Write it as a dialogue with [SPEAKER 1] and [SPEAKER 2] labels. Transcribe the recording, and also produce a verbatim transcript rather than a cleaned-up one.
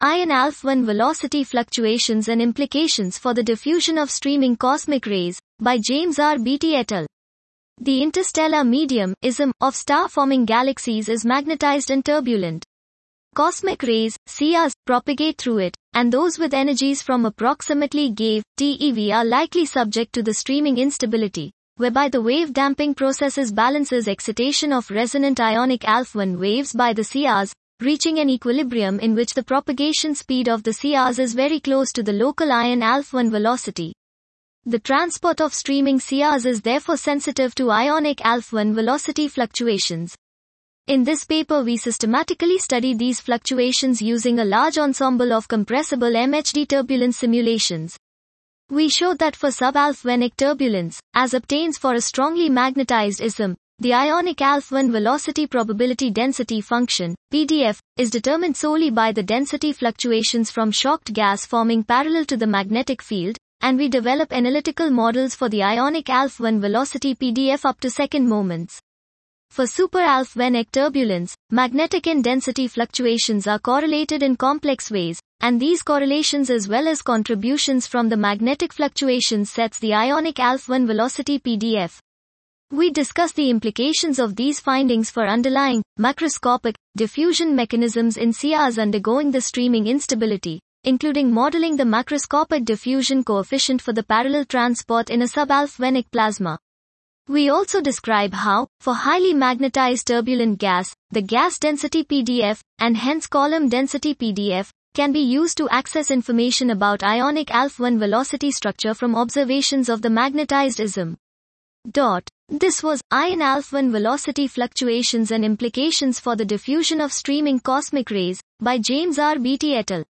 [SPEAKER 1] Iron Alpha one Velocity Fluctuations and Implications for the Diffusion of Streaming Cosmic Rays, by James R. Beatty et al. The interstellar medium, I S M, of star-forming galaxies is magnetized and turbulent. Cosmic rays, C Rs, propagate through it, and those with energies from approximately GeV, TeV are likely subject to the streaming instability, whereby the wave damping processes balances excitation of resonant ionic alpha one waves by the C Rs, reaching an equilibrium in which the propagation speed of the C Rs is very close to the local iron alpha one velocity. The transport of streaming C Rs is therefore sensitive to ionic alpha one velocity fluctuations. In this paper we systematically study these fluctuations using a large ensemble of compressible M H D turbulence simulations. We showed that for subalphanic turbulence, as obtains for a strongly magnetized I S M, the ionic alpha one velocity probability density function, P D F, is determined solely by the density fluctuations from shocked gas forming parallel to the magnetic field, and we develop analytical models for the ionic alpha one velocity P D F up to second moments. For superalphanic turbulence, magnetic and density fluctuations are correlated in complex ways, and these correlations as well as contributions from the magnetic fluctuations sets the ionic alpha one velocity P D F. We discuss the implications of these findings for underlying, macroscopic, diffusion mechanisms in C Rs undergoing the streaming instability, including modeling the macroscopic diffusion coefficient for the parallel transport in a subalphanic plasma. We also describe how, for highly magnetized turbulent gas, the gas density P D F, and hence column density P D F, can be used to access information about ionic alpha one velocity structure from observations of the magnetized I S M. Dot. This was Iron Alpha one Velocity Fluctuations and Implications for the Diffusion of Streaming Cosmic Rays, by James R. Beatty et al.